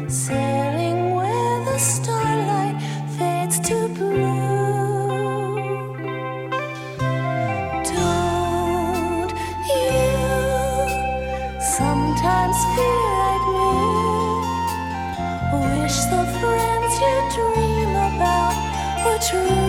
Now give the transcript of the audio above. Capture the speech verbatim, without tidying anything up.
sailing where the starlight fades to blue. Don't you sometimes feel like me? Wish the friends you dream about were true.